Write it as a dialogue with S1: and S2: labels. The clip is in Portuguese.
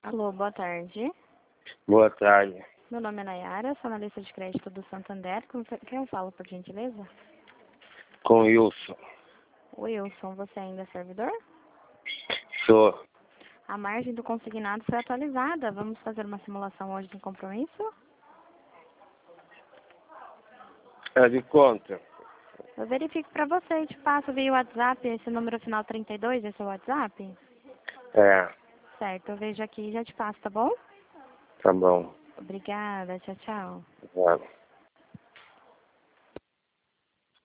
S1: Alô, boa tarde.
S2: Boa tarde.
S1: Meu nome é Nayara, sou analista de crédito do Santander. Com quem eu falo, por gentileza?
S2: Com Wilson.
S1: Wilson, você ainda é servidor?
S2: Sou.
S1: A margem do consignado foi atualizada. Vamos fazer uma simulação hoje sem compromisso?
S2: É de conta.
S1: Eu verifico para você e te passo via WhatsApp. Esse número final 32, esse é o WhatsApp?
S2: É,
S1: Certo, eu vejo aqui e já te passo, tá bom?
S2: tá bom.
S1: Obrigada, tchau, tchau.
S2: Tá.